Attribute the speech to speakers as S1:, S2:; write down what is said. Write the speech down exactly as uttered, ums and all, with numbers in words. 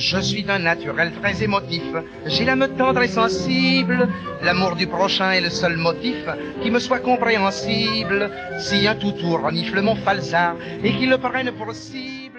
S1: Je suis d'un naturel très émotif, j'ai l'âme tendre et sensible. L'amour du prochain est le seul motif qui me soit compréhensible. Si un toutou renifle mon falzar et qu'il le prenne pour cible.